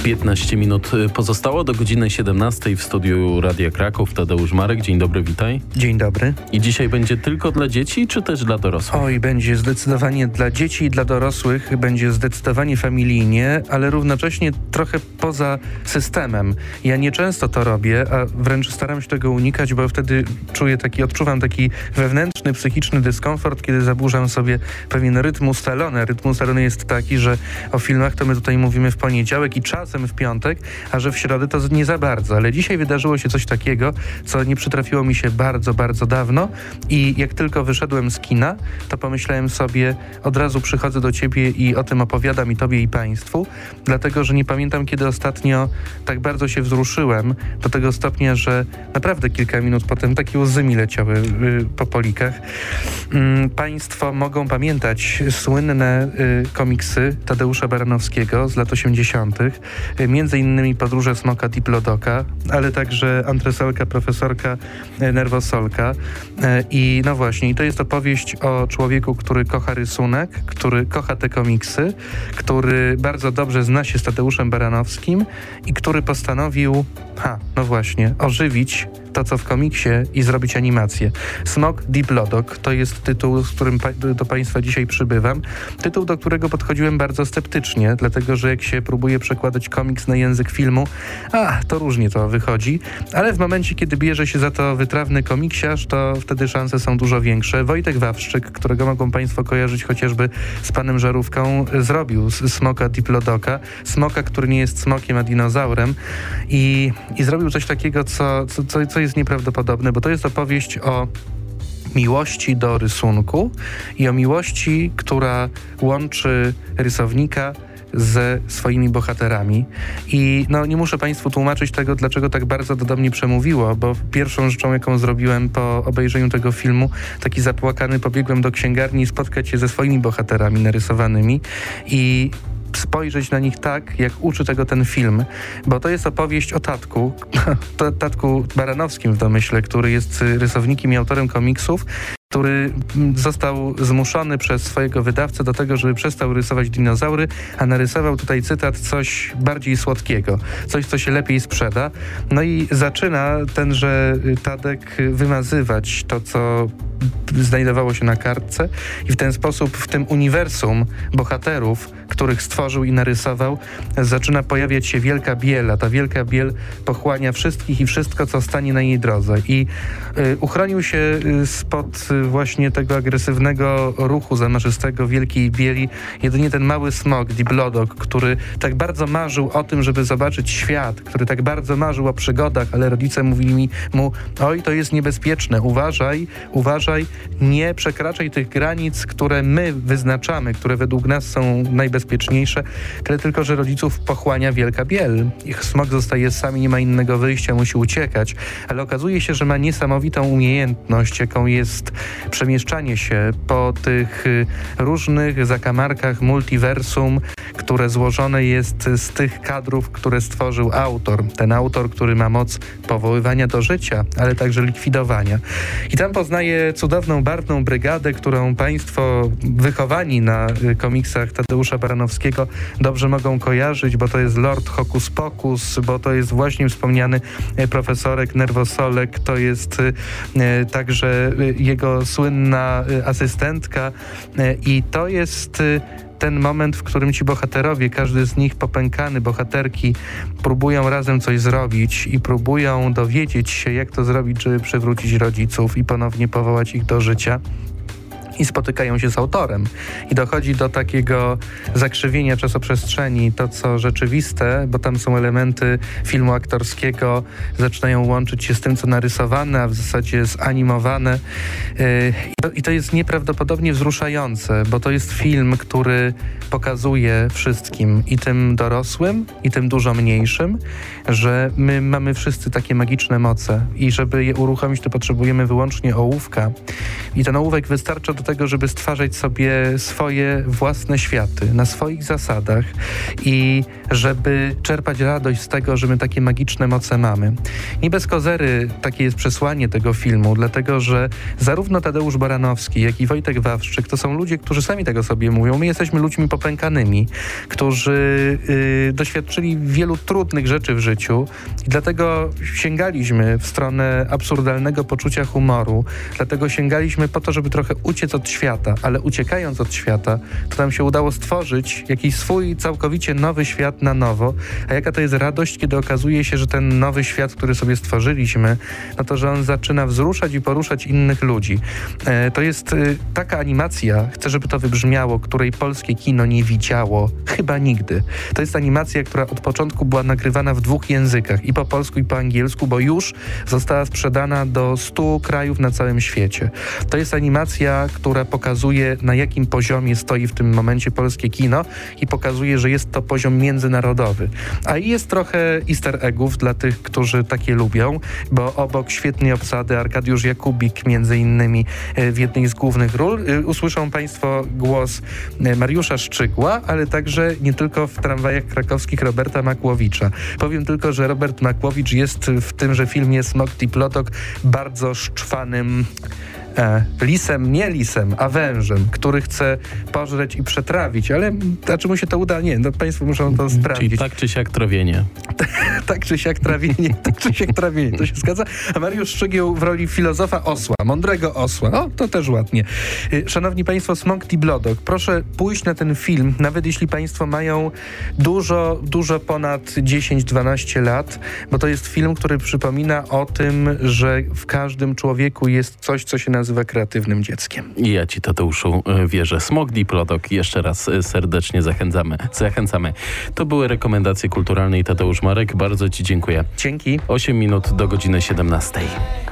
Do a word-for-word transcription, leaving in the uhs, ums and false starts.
piętnaście minut pozostało do godziny siedemnastej w studiu Radia Kraków. Tadeusz Marek, dzień dobry, witaj. Dzień dobry. I dzisiaj będzie tylko dla dzieci, czy też dla dorosłych? Oj, będzie zdecydowanie dla dzieci i dla dorosłych, będzie zdecydowanie familijnie, ale równocześnie trochę poza systemem. Ja nieczęsto to robię, a wręcz staram się tego unikać, bo wtedy czuję taki, odczuwam taki wewnętrzny, psychiczny dyskomfort, kiedy zaburzam sobie pewien rytm ustalony. Rytm ustalony jest taki, że o filmach to my tutaj mówimy w poniedziałek i czasem w piątek, a że w środę to nie za bardzo. Ale dzisiaj wydarzyło się coś takiego, co nie przytrafiło mi się bardzo, bardzo dawno i jak tylko wyszedłem z kina, to pomyślałem sobie, od razu przychodzę do ciebie i o tym opowiadam i tobie i państwu, dlatego, że nie pamiętam, kiedy ostatnio tak bardzo się wzruszyłem do tego stopnia, że naprawdę kilka minut potem takie łzy mi leciały y, po polikach. Y, państwo mogą pamiętać słynne y, komiksy Tadeusza Baranowskiego z lat osiemdziesiątych. Między innymi Podróże Smoka Diplodoka, ale także Antresolka, Profesorka Nerwosolka. I no właśnie, i to jest opowieść o człowieku, który kocha rysunek, który kocha te komiksy, który bardzo dobrze zna się z Tadeuszem Baranowskim i który postanowił, ha, no właśnie, ożywić to, co w komiksie i zrobić animację. Smok Diplodok to jest tytuł, z którym pa- do Państwa dzisiaj przybywam. Tytuł, do którego podchodziłem bardzo sceptycznie, dlatego, że jak się próbuje przekładać komiks na język filmu, a, to różnie to wychodzi, ale w momencie, kiedy bierze się za to wytrawny komiksiarz, to wtedy szanse są dużo większe. Wojtek Wawrzyk, którego mogą Państwo kojarzyć chociażby z Panem Żarówką, zrobił z Smoka Diplodoka. Smoka, który nie jest smokiem, a dinozaurem i, i zrobił coś takiego, co, co, co, co jest nieprawdopodobne, bo to jest opowieść o miłości do rysunku i o miłości, która łączy rysownika ze swoimi bohaterami. I no nie muszę Państwu tłumaczyć tego, dlaczego tak bardzo to do mnie przemówiło, bo pierwszą rzeczą, jaką zrobiłem po obejrzeniu tego filmu, taki zapłakany, pobiegłem do księgarni spotkać się ze swoimi bohaterami narysowanymi i spojrzeć na nich tak, jak uczy tego ten film, bo to jest opowieść o tatku, tatku Baranowskim w domyśle, który jest rysownikiem i autorem komiksów, który został zmuszony przez swojego wydawcę do tego, żeby przestał rysować dinozaury, a narysował tutaj, cytat, coś bardziej słodkiego, coś, co się lepiej sprzeda. No i zaczyna tenże Tadek wymazywać to, co znajdowało się na kartce i w ten sposób w tym uniwersum bohaterów, których stworzył i narysował, zaczyna pojawiać się wielka biel, a ta wielka biel pochłania wszystkich i wszystko, co stanie na jej drodze. I y, uchronił się y, spod y, właśnie tego agresywnego ruchu zamaszystego wielkiej bieli jedynie ten mały smok, Diplodok, który tak bardzo marzył o tym, żeby zobaczyć świat, który tak bardzo marzył o przygodach, ale rodzice mówili mi, mu, oj, to jest niebezpieczne, uważaj, uważaj, nie przekraczaj tych granic, które my wyznaczamy, które według nas są najbezpieczniejsze, tyle tylko, że rodziców pochłania wielka biel. Ich smok zostaje sam i nie ma innego wyjścia, musi uciekać, ale okazuje się, że ma niesamowitą umiejętność, jaką jest przemieszczanie się po tych różnych zakamarkach multiversum, które złożone jest z tych kadrów, które stworzył autor. Ten autor, który ma moc powoływania do życia, ale także likwidowania. I tam poznaje cudowną, barwną brygadę, którą Państwo wychowani na komiksach Tadeusza Baranowskiego dobrze mogą kojarzyć, bo to jest Lord Hokus Pokus, bo to jest właśnie wspomniany profesorek Nerwosolek, to jest e, także jego słynna asystentka e, i to jest e, ten moment, w którym ci bohaterowie, każdy z nich popękany, bohaterki, próbują razem coś zrobić i próbują dowiedzieć się, jak to zrobić, żeby przywrócić rodziców i ponownie powołać ich do życia. I spotykają się z autorem. I dochodzi do takiego zakrzywienia czasoprzestrzeni. To, co rzeczywiste, bo tam są elementy filmu aktorskiego, zaczynają łączyć się z tym, co narysowane, a w zasadzie zanimowane. Yy, I to jest nieprawdopodobnie wzruszające, bo to jest film, który pokazuje wszystkim, i tym dorosłym, i tym dużo mniejszym, że my mamy wszyscy takie magiczne moce i żeby je uruchomić, to potrzebujemy wyłącznie ołówka. I ten ołówek wystarcza do tego, tego, żeby stwarzać sobie swoje własne światy na swoich zasadach i żeby czerpać radość z tego, że my takie magiczne moce mamy. Nie bez kozery takie jest przesłanie tego filmu, dlatego że zarówno Tadeusz Baranowski, jak i Wojtek Wawrzyk to są ludzie, którzy sami tego sobie mówią. My jesteśmy ludźmi popękanymi, którzy yy, doświadczyli wielu trudnych rzeczy w życiu i dlatego sięgaliśmy w stronę absurdalnego poczucia humoru, dlatego sięgaliśmy po to, żeby trochę uciec od świata, ale uciekając od świata, to nam się udało stworzyć jakiś swój całkowicie nowy świat na nowo. A jaka to jest radość, kiedy okazuje się, że ten nowy świat, który sobie stworzyliśmy, no to, że on zaczyna wzruszać i poruszać innych ludzi. E, to jest e, taka animacja, chcę, żeby to wybrzmiało, której polskie kino nie widziało chyba nigdy. To jest animacja, która od początku była nagrywana w dwóch językach, i po polsku, i po angielsku, bo już została sprzedana do stu krajów na całym świecie. To jest animacja, która pokazuje, na jakim poziomie stoi w tym momencie polskie kino i pokazuje, że jest to poziom międzynarodowy. A jest trochę easter eggów dla tych, którzy takie lubią, bo obok świetnej obsady Arkadiusz Jakubik między innymi w jednej z głównych ról usłyszą Państwo głos Mariusza Szczygła, ale także nie tylko w tramwajach krakowskich Roberta Makłowicza. Powiem tylko, że Robert Makłowicz jest w tymże filmie Smok Diplodok bardzo szczwanym E, lisem, nie lisem, a wężem, który chce pożreć i przetrawić, ale a czy mu się to uda? Nie, no Państwo muszą to sprawdzić. Czyli tak czy siak trawienie. Tak czy siak trawienie, tak czy siak trawienie, to się zgadza. A Mariusz Szczygieł w roli filozofa osła, mądrego osła. O, to też ładnie. Szanowni Państwo, Smok Diplodok, proszę pójść na ten film, nawet jeśli Państwo mają dużo, dużo ponad dziesięć dwanaście lat, bo to jest film, który przypomina o tym, że w każdym człowieku jest coś, co się nazywa kreatywnym dzieckiem. I ja Ci, Tadeuszu, wierzę. Smok Diplodok, jeszcze raz serdecznie zachęcamy. zachęcamy. To były rekomendacje kulturalne i Tadeusz Marek. Bardzo Ci dziękuję. Dzięki. osiem minut do godziny siedemnastej.